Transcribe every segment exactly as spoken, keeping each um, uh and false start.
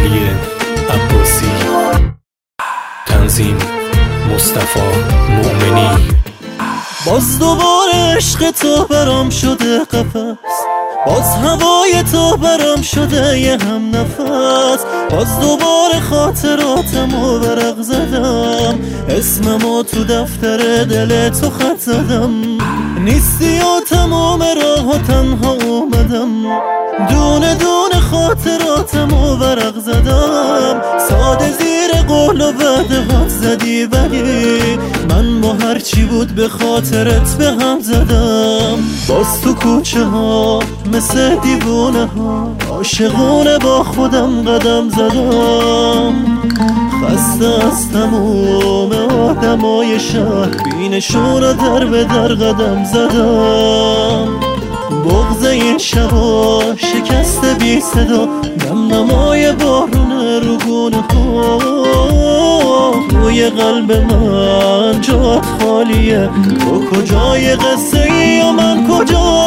علی عباسی، تنظیم مصطفی مؤمنی. باز دوباره عشق تو برام شده قفس، باز هوای تو برام شده یه هم نفس. باز دوباره خاطراتمو ورق زدم، اسممو تو دفتر دل تو خط زدم. نیستی و تمام راه و تنها اومدم، دونه دونه خاطراتمو ورق زدم. ساده زیر قول و وعده هات زدی، ولی من با هرچی بود به خاطرت به هم زدم. باز تو کوچه ها مثل دیوونه ها عاشقونه با خودم قدم زدم. خسته از تموم آدمای شهر، بینشون رو در به در قدم زدم. بغض این شبا شکست بی صدا، دم نمای بارونه رو گونه ها. روی قلب من جات خالیه، تو کجای قصه ای و من کجا؟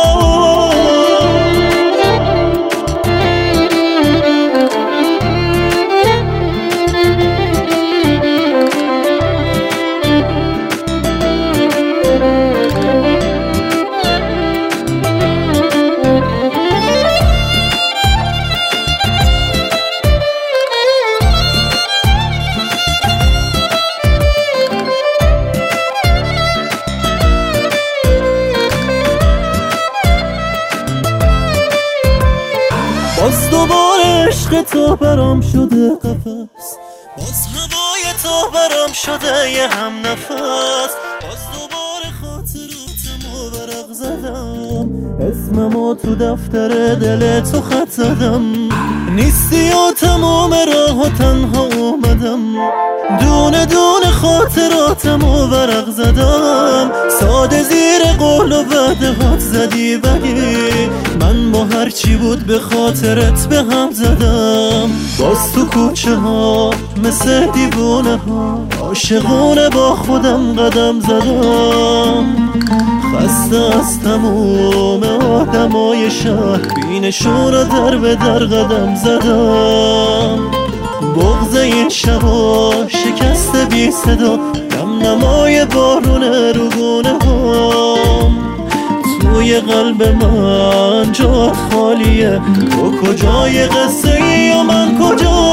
باز دوباره عشق تو برام شده قفس، باز هوای تو برام شده یه هم نفس. باز دوباره خاطراتمو ورق زدم، اسممو تو دفتر دل تو خط زدم. نیستی و تمام راه و تنها اومدم، دونه دونه خاطراتمو ورق زدم. ساده زیر قول و وعده هات زدی، ولی من با هرچی بود به خاطرت به هم زدم. باز تو کوچه ها مثل دیوونه ها عاشقونه با خودم قدم زدم. خسته از تموم آدمای شهر، بینشون رو در به در قدم زدم. بغض این شبا شکست بی صدا، دم نمای بارونه رو گونه هام. توی قلب من جات خالیه، تو کجای قصه ای و من کجا؟